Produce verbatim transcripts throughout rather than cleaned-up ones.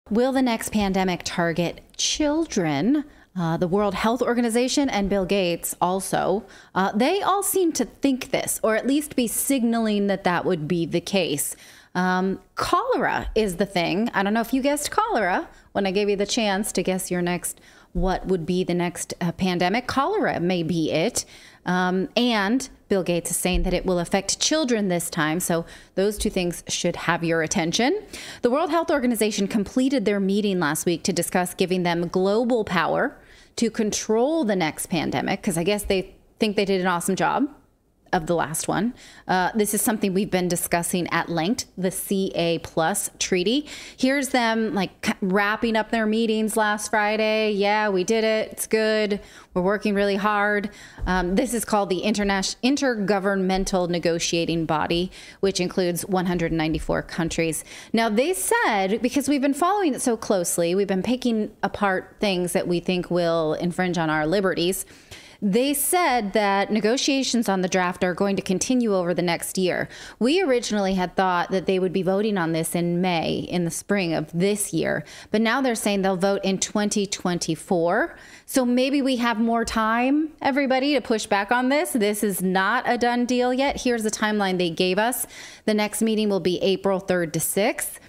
Will the next pandemic target children? Uh, the World Health Organization and Bill Gates also, uh, they all seem to think this, or at least be signaling that that would be the case. Um, cholera is the thing. I don't know if you guessed cholera when I gave you the chance to guess your next, what would be the next uh, pandemic. Cholera may be it. Um, and Bill Gates is saying that it will affect children this time. So those two things should have your attention. The World Health Organization completed their meeting last week to discuss giving them global power to control the next pandemic, because I guess they think they did an awesome job of the last one. Uh, this is something we've been discussing at length, the C A plus treaty. Here's them like wrapping up their meetings last Friday. Yeah, we did it. It's good. We're working really hard. Um, this is called the International Intergovernmental Negotiating Body, which includes one hundred ninety-four countries. Now, they said, because we've been following it so closely, we've been picking apart things that we think will infringe on our liberties. They said that negotiations on the draft are going to continue over the next year. We originally had thought that they would be voting on this in May, in the spring of this year, but now they're saying they'll vote in twenty twenty-four. So maybe we have more time, everybody, to push back on this. This is not a done deal yet. Here's the timeline they gave us. The next meeting will be April third to sixth.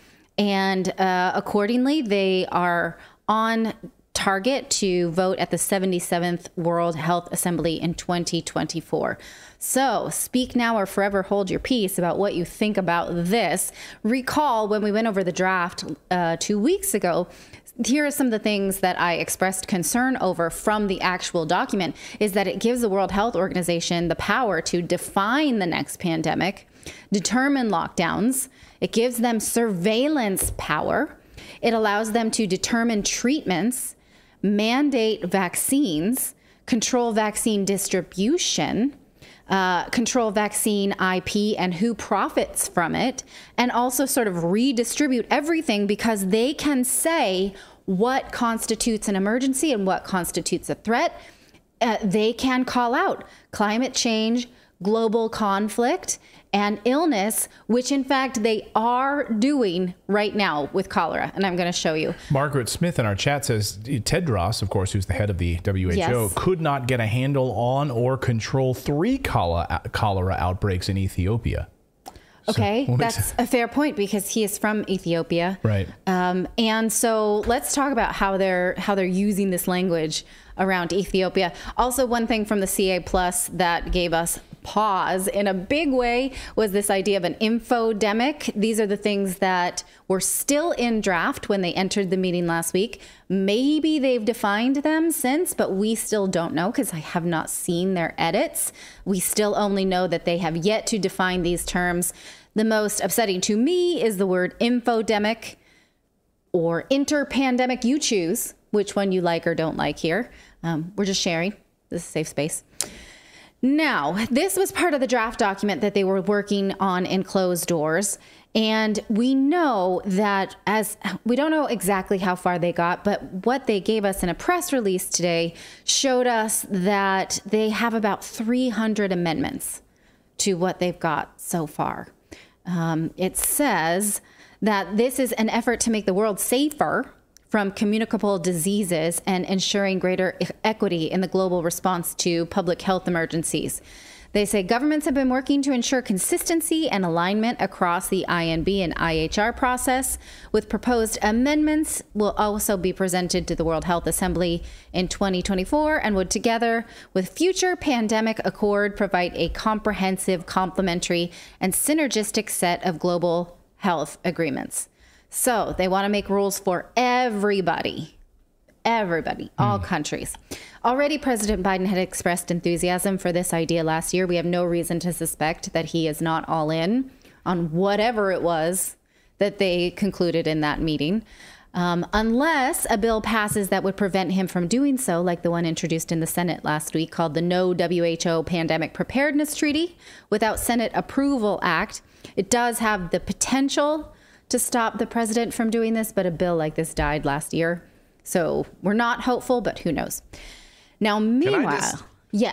And uh, accordingly, they are on target to vote at the seventy-seventh World Health Assembly in twenty twenty-four. So speak now or forever hold your peace about what you think about this. Recall when we went over the draft uh, two weeks ago, here are some of the things that I expressed concern over from the actual document, is that it gives the World Health Organization the power to define the next pandemic, determine lockdowns. It gives them surveillance power. It allows them to determine treatments, mandate vaccines, control vaccine distribution, uh, control vaccine I P and who profits from it, and also sort of redistribute everything, because they can say what constitutes an emergency and what constitutes a threat. Uh, they can call out climate change, global conflict, and illness, which in fact they are doing right now with cholera. And I'm going to show you. Margaret Smith in our chat says Tedros, of course, who's the head of the W H O, yes, could not get a handle on or control three cholera, cholera outbreaks in Ethiopia. Okay, so, that's a fair point, because he is from Ethiopia. Right. Um, and so let's talk about how they're how they're using this language around Ethiopia. Also, one thing from the C A plus that gave us pause in a big way was this idea of an infodemic. These are the things that were still in draft when they entered the meeting last week. Maybe they've defined them since, but we still don't know, because I have not seen their edits. We still only know that they have yet to define these terms. The most upsetting to me is the word infodemic or interpandemic. You choose which one you like or don't like here. Um, we're just sharing. This is a safe space. Now, this was part of the draft document that they were working on in closed doors. And we know that, as we don't know exactly how far they got, but what they gave us in a press release today showed us that they have about three hundred amendments to what they've got so far. Um, it says that this is an effort to make the world safer from communicable diseases and ensuring greater e- equity in the global response to public health emergencies. They say governments have been working to ensure consistency and alignment across the I N B and I H R process, with proposed amendments will also be presented to the World Health Assembly in twenty twenty-four and would, together with future pandemic accord, provide a comprehensive, complementary, and synergistic set of global health agreements. So they want to make rules for everybody, everybody, all mm. countries. Already, President Biden had expressed enthusiasm for this idea last year. We have no reason to suspect that he is not all in on whatever it was that they concluded in that meeting, um, unless a bill passes that would prevent him from doing so, like the one introduced in the Senate last week called the No W H O Pandemic Preparedness Treaty without Senate Approval Act. It does have the potential to stop the president from doing this, but a bill like this died last year. So we're not hopeful, but who knows? Now, meanwhile, just, yes,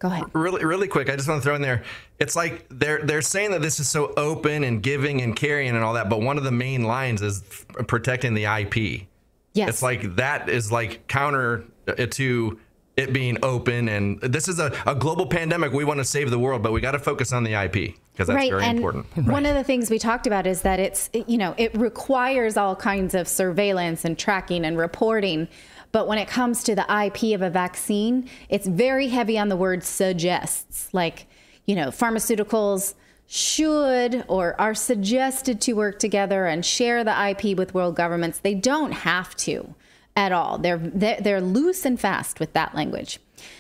Go ahead. Really, really quick. I just want to throw in there. It's like they're they're saying that this is so open and giving and caring and all that, but one of the main lines is f- protecting the I P. Yes. It's like that is like counter to it being open, and this is a, a global pandemic. We want to save the world, but we got to focus on the I P because that's right. very and important. One of the things we talked about is that it's, you know, it requires all kinds of surveillance and tracking and reporting. But when it comes to the I P of a vaccine, it's very heavy on the word suggests, like, you know, pharmaceuticals should or are suggested to work together and share the I P with world governments. They don't have to at all. They're they're, they're loose and fast with that language.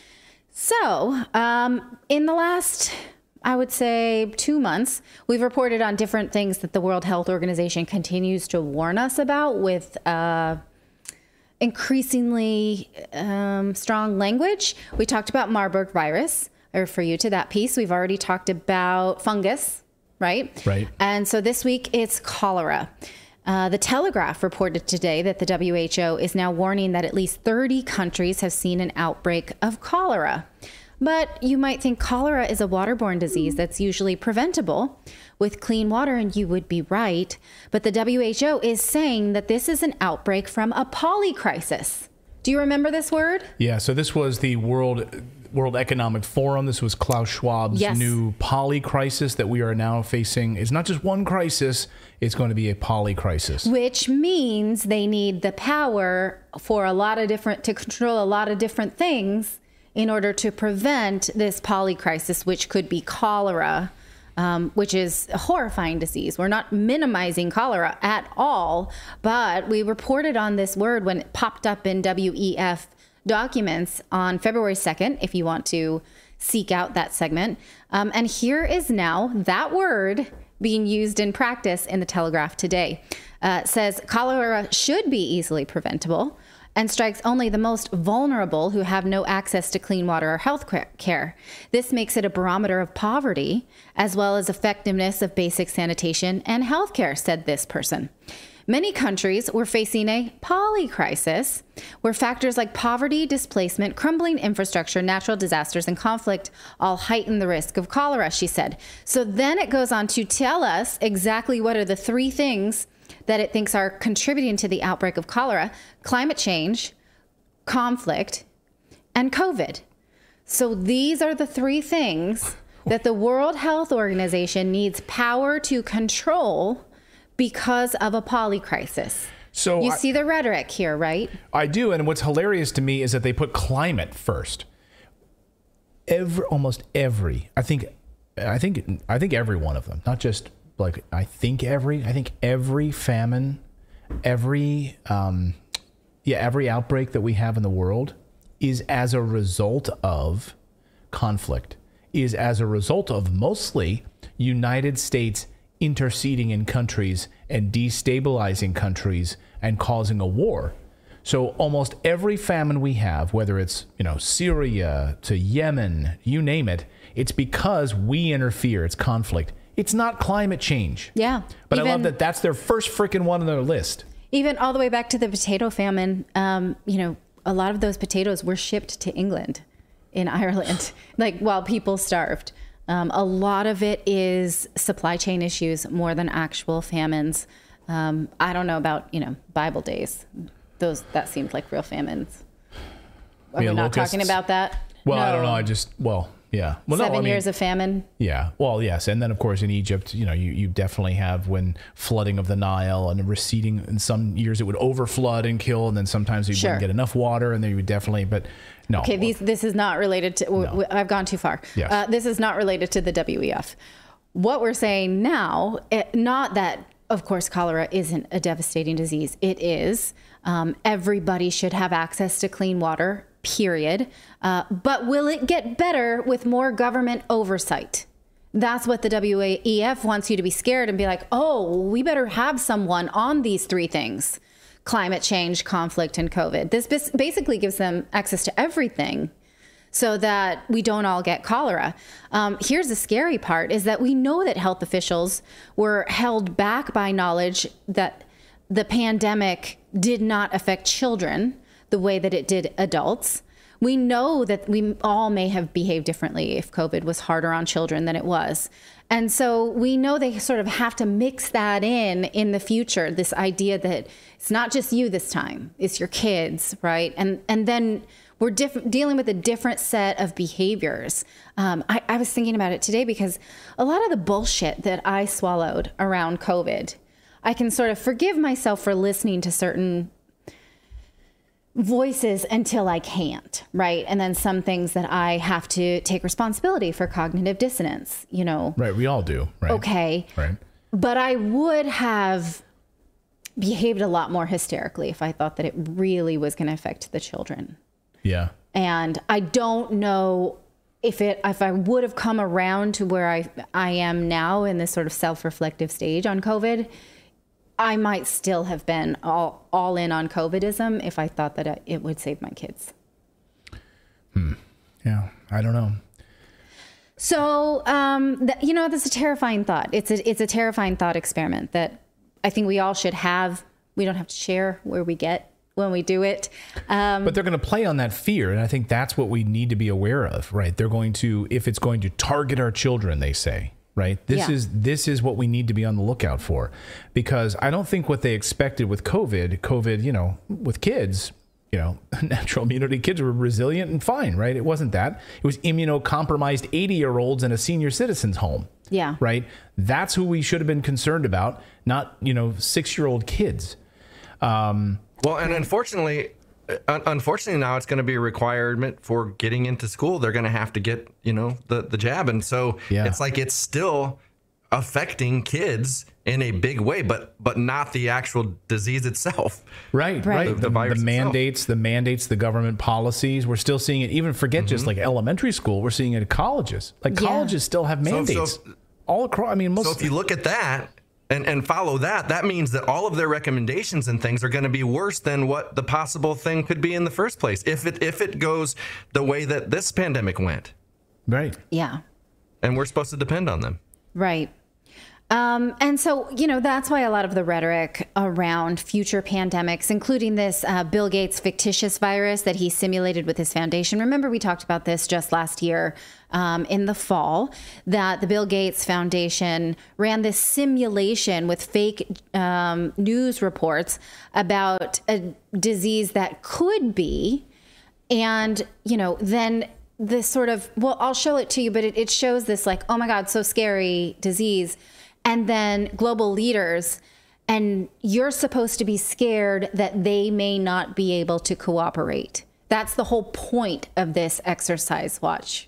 So um, in the last, I would say, two months, we've reported on different things that the World Health Organization continues to warn us about with uh, increasingly um, strong language. We talked about Marburg virus. I refer you to that piece. We've already talked about fungus, right? Right. And so this week it's cholera. Uh, the Telegraph reported today that the W H O is now warning that at least thirty countries have seen an outbreak of cholera. But you might think cholera is a waterborne disease that's usually preventable with clean water, and you would be right. But the W H O is saying that this is an outbreak from a polycrisis. Do you remember this word? Yeah, so this was the World World Economic Forum. This was Klaus Schwab's Yes. new polycrisis that we are now facing. It's not just one crisis, it's going to be a polycrisis. Which means they need the power for a lot of different, to control a lot of different things in order to prevent this polycrisis, which could be cholera, um, which is a horrifying disease. We're not minimizing cholera at all, but we reported on this word when it popped up in W E F documents on February second, if you want to seek out that segment. Um, and here is now that word being used in practice in the Telegraph today. Uh, it says cholera should be easily preventable and strikes only the most vulnerable who have no access to clean water or health care. This makes it a barometer of poverty as well as effectiveness of basic sanitation and health care, said this person. Many countries were facing a polycrisis where factors like poverty, displacement, crumbling infrastructure, natural disasters, and conflict all heighten the risk of cholera, she said. So then it goes on to tell us exactly what are the three things that it thinks are contributing to the outbreak of cholera: climate change, conflict, and COVID. So these are the three things that the World Health Organization needs power to control because of a polycrisis. So you I, see the rhetoric here, right? I do, and what's hilarious to me is that they put climate first. Every, almost every, I think, I think, I think every one of them, not just like I think every, I think every famine, every, um, yeah, every outbreak that we have in the world is as a result of conflict, is as a result of mostly United States interceding in countries and destabilizing countries and causing a war. So almost every famine we have, whether it's, you know, Syria to Yemen, you name it, it's because we interfere. It's conflict. It's not climate change. Yeah. But even, I love that that's their first freaking one on their list. Even all the way back to the potato famine, um, you know, a lot of those potatoes were shipped to England in Ireland, like while people starved. Um, a lot of it is supply chain issues more than actual famines. Um, I don't know about, you know, Bible days. Those, that seemed like real famines. Are we not locusts? talking about that? Well, No. I don't know. I just, well, yeah. Well, Seven no, I mean, years of famine. Yeah. Well, yes. And then, of course, in Egypt, you know, you, you definitely have when flooding of the Nile and receding. In some years, it would overflood and kill. And then sometimes you Sure. wouldn't get enough water. And then you would definitely, but no. Okay, these, this is not related to, w- w- I've gone too far. Yes. Uh, this is not related to the W E F. What we're saying now, it, not that, of course, cholera isn't a devastating disease. It is. Um, everybody should have access to clean water, period. Uh, but will it get better with more government oversight? That's what the W E F wants you to be scared and be like, oh, we better have someone on these three things: climate change, conflict, and COVID. This bas- basically gives them access to everything so that we don't all get cholera. Um, here's the scary part is that we know that health officials were held back by knowledge that the pandemic did not affect children the way that it did adults. we know that we all may have behaved differently if COVID was harder on children than it was. And so we know they sort of have to mix that in in the future, this idea that it's not just you this time, it's your kids, right? And and then we're diff- dealing with a different set of behaviors. Um, I, I was thinking about it today because a lot of the bullshit that I swallowed around COVID, I can sort of forgive myself for listening to certain voices until I can't, right? And then some things that I have to take responsibility for, cognitive dissonance, you know. Right, we all do, right? Okay. Right. But I would have behaved a lot more hysterically if I thought that it really was going to affect the children. Yeah. And I don't know if it if I would have come around to where I I am now in this sort of self-reflective stage on COVID, I might still have been all, all in on COVIDism if I thought that it would save my kids. Hmm. Yeah, I don't know. So, um, th- you know, that's a terrifying thought. It's a, it's a terrifying thought experiment that I think we all should have. We don't have to share where we get when we do it. Um, but they're going to play on that fear. And I think that's what we need to be aware of, right? They're going to, if it's going to target our children, they say, right? This Yeah. is this is what we need to be on the lookout for, because I don't think what they expected with COVID, COVID, you know, with kids, you know, natural immunity, kids were resilient and fine, right? It wasn't that. It was immunocompromised eighty year olds in a senior citizen's home. Yeah. Right. That's who we should have been concerned about, not, you know, six year old kids. Um, well, and unfortunately, un- unfortunately now it's going to be a requirement for getting into school. They're going to have to get, you know, the, the jab. And so Yeah. it's like it's still affecting kids in a big way, but but not the actual disease itself. Right, Right. right. The- The, the virus the itself. mandates, the mandates, the government policies. We're still seeing it. Even forget just like elementary school. We're seeing it at colleges. Like Yeah. colleges still have So- so- mandates all across. I mean, most. So if you look at that and, and follow that, that means that all of their recommendations and things are going to be worse than what the possible thing could be in the first place. If it if it goes the way that this pandemic went, right. Yeah. and we're supposed to depend on them. Right. Um, and so, you know, that's why a lot of the rhetoric around future pandemics, including this uh, Bill Gates fictitious virus that he simulated with his foundation. Remember, we talked about this just last year um, in the fall, that the Bill Gates Foundation ran this simulation with fake um, news reports about a disease that could be. And, you know, then this sort of, well, I'll show it to you, but it, it shows this like, oh my God, so scary disease. And then global leaders, and you're supposed to be scared that they may not be able to cooperate. That's the whole point of this exercise. Watch.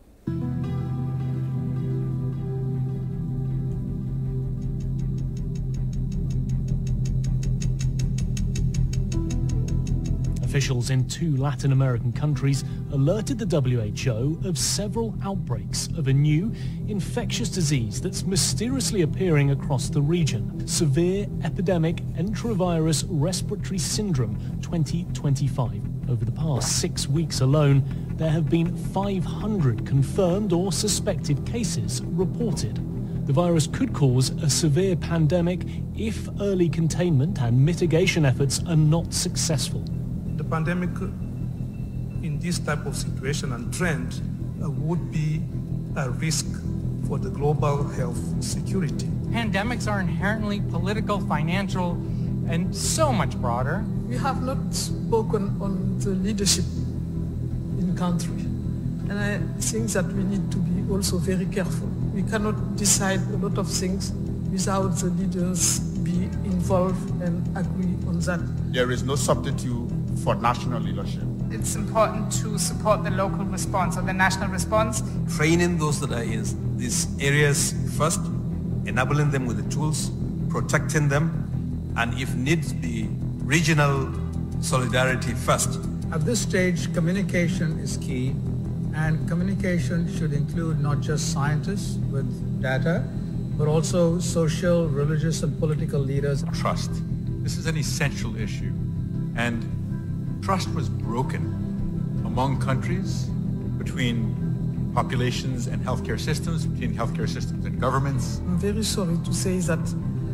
Officials in two Latin American countries alerted the W H O of several outbreaks of a new infectious disease that's mysteriously appearing across the region. Severe Epidemic Enterovirus Respiratory Syndrome twenty twenty-five. Over the past six weeks alone, there have been five hundred confirmed or suspected cases reported. The virus could cause a severe pandemic if early containment and mitigation efforts are not successful. The pandemic in this type of situation and trend uh, would be a risk for the global health security. Pandemics are inherently political, financial, and so much broader. We have not spoken on the leadership in country. And I think that we need to be also very careful. We cannot decide a lot of things without the leaders be involved and agree on that. There is no substitute for national leadership. It's important to support the local response or the national response. Training those that are in these areas first, enabling them with the tools, protecting them, and if needs be, regional solidarity first. At this stage, communication is key, and communication should include not just scientists with data, but also social, religious, and political leaders. Trust. This is an essential issue, and trust was broken among countries, between populations and healthcare systems, between healthcare systems and governments. I'm very sorry to say that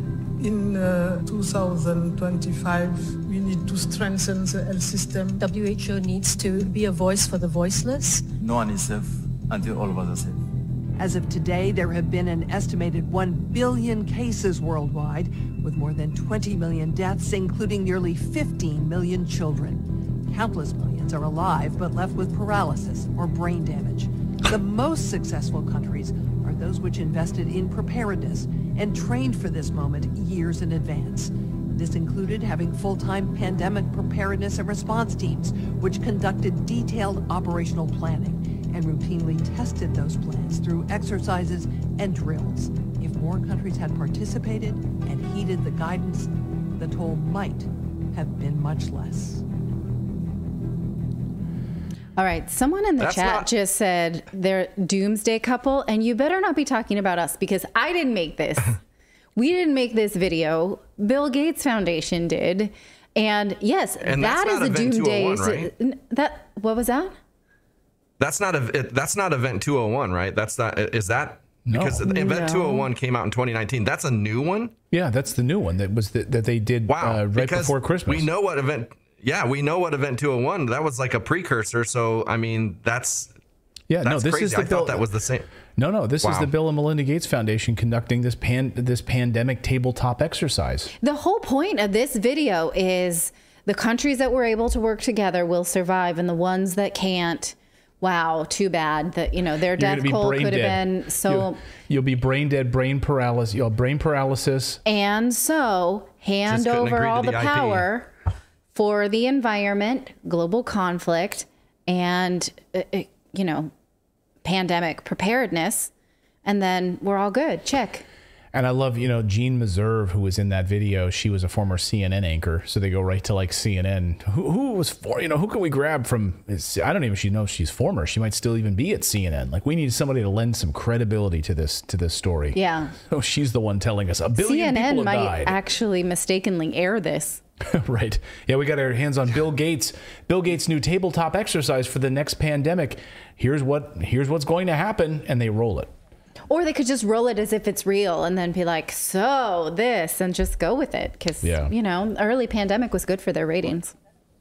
in uh, two thousand twenty-five, we need to strengthen the health system. W H O needs to be a voice for the voiceless. No one is safe until all of us are safe. As of today, there have been an estimated one billion cases worldwide, with more than twenty million deaths, including nearly fifteen million children. Countless millions are alive, but left with paralysis or brain damage. The most successful countries are those which invested in preparedness and trained for this moment years in advance. This included having full-time pandemic preparedness and response teams, which conducted detailed operational planning and routinely tested those plans through exercises and drills. If more countries had participated and heeded the guidance, the toll might have been much less. All right, someone in the That's chat not- just said they're doomsday couple, and you better not be talking about us because I didn't make this. We didn't make this video. Bill Gates Foundation did. And yes, And that that's is not a Event doomsday. two oh one, right? That what was that? That's not a it, that's not Event two oh one, right? That's not is that No. because Event No. two oh one came out in twenty nineteen. That's a new one. Yeah, that's the new one that was the, that they did Wow, uh, right because before Christmas. we know what event. Yeah, we know what Event two oh one. That was like a precursor. So I mean, that's yeah, no, that's this crazy. is the I Bill, thought that was the same. No, no, this is Wow. the Bill and Melinda Gates Foundation conducting this pan this pandemic tabletop exercise. The whole point of this video is the countries that were able to work together will survive, and the ones that can't, wow, too bad that, you know, their You're gonna death be toll brain could have dead. been so. You'll, you'll be brain dead, brain paralysis, you'll have brain paralysis. And so hand Just couldn't over agree to all the the I P. power for the environment, global conflict, and, uh, uh, you know, pandemic preparedness. And then we're all good. Check. And I love, you know, Jean Meserve, who was in that video. She was a former C N N anchor. So they go right to like C N N. Who, who was for, you know, who can we grab from? I don't even she know she's former. She might still even be at C N N. Like we need somebody to lend some credibility to this to this story. Yeah. So she's the one telling us a billion C N N people have might died. actually mistakenly air this. Right. Yeah, we got our hands on Bill Gates. Bill Gates' new tabletop exercise for the next pandemic. Here's what here's what's going to happen, and they roll it. Or they could just roll it as if it's real and then be like, so this, and just go with it. Because, Yeah. you know, early pandemic was good for their ratings.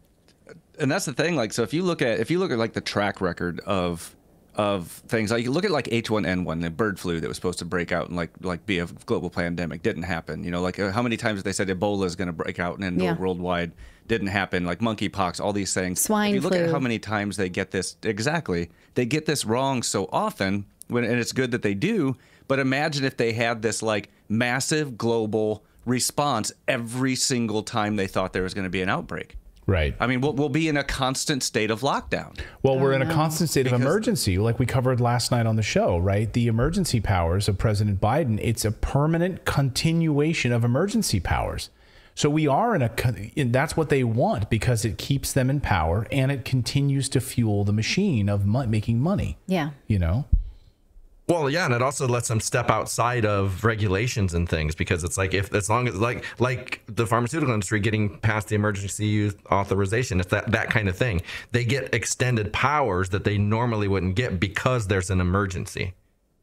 And that's the thing. Like, so if you look at if you look at like the track record of of things, like you look at like H one N one, the bird flu that was supposed to break out and like like be a global pandemic, didn't happen. You know, like uh, how many times they said Ebola is going to break out and then Yeah. go worldwide, didn't happen. Like monkeypox, all these things. Swine If you look flu. at how many times they get this exactly, they get this wrong so often. When, and it's good that they do. But imagine if they had this like massive global response every single time they thought there was going to be an outbreak. Right. I mean, we'll, we'll be in a constant state of lockdown. Well, we're in a constant state Because- of emergency, like we covered last night on the show, right? The emergency powers of President Biden, it's a permanent continuation of emergency powers. So we are in a, con- and that's what they want because it keeps them in power and it continues to fuel the machine of mo- making money, Yeah. you know? Well, yeah, and it also lets them step outside of regulations and things because it's like if as long as like like the pharmaceutical industry getting past the emergency use authorization, it's that that kind of thing. They get extended powers that they normally wouldn't get because there's an emergency.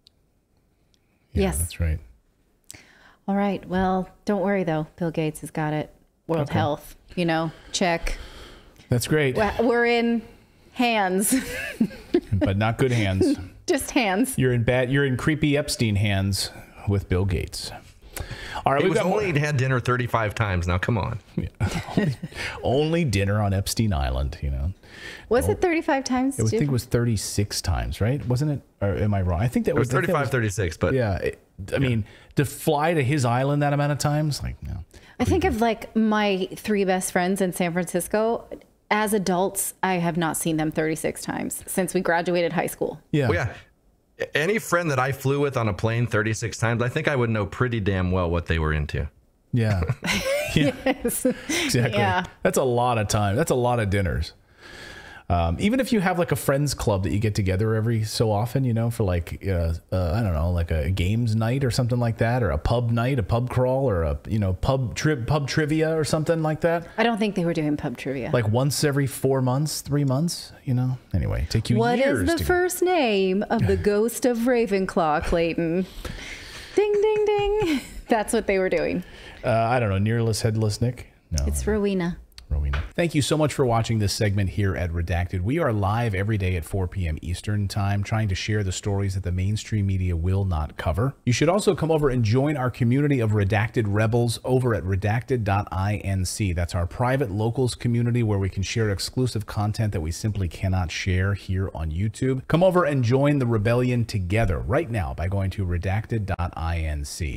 Yeah, Yes. That's right. All right. Well, don't worry, though. Bill Gates has got it. World Okay. Health, you know, check. That's great, We're we're in hands, but not good hands. just hands. You're in bad, you're in creepy Epstein hands with Bill Gates. All right, He we've was got more. only had dinner thirty-five times. Now, come on. only, only dinner on Epstein Island, you know. Was it thirty-five times? I would think it was thirty-six times, right? Wasn't it? Or am I wrong? I think that It was was, I think that thirty-five, thirty-six, but Yeah. It, I mean, to fly to his island that amount of times, like, no. I think of like my three best friends in San Francisco. As adults, I have not seen them thirty-six times since we graduated high school. Yeah. Well, yeah. Any friend that I flew with on a plane thirty-six times, I think I would know pretty damn well what they were into. Yeah. yeah. Yes. Exactly. Yeah. That's a lot of time. That's a lot of dinners. Um, even if you have like a friends club that you get together every so often, you know, for like, uh, uh, I don't know, like a games night or something like that, or a pub night, a pub crawl, or a, you know, pub tri- pub trivia or something like that. I don't think they were doing pub trivia. Like once every four months, three months, you know. Anyway, take you What years is the to first name of the ghost of Ravenclaw, Clayton? Ding, ding, ding. That's what they were doing. Uh, I don't know. Nearless, headless Nick? No. It's Rowena. Rowena. Thank you so much for watching this segment here at Redacted. We are live every day at four p.m. Eastern Time, trying to share the stories that the mainstream media will not cover. You should also come over and join our community of Redacted Rebels over at redacted dot inc. That's our private locals community where we can share exclusive content that we simply cannot share here on YouTube. Come over and join the rebellion together right now by going to redacted dot inc.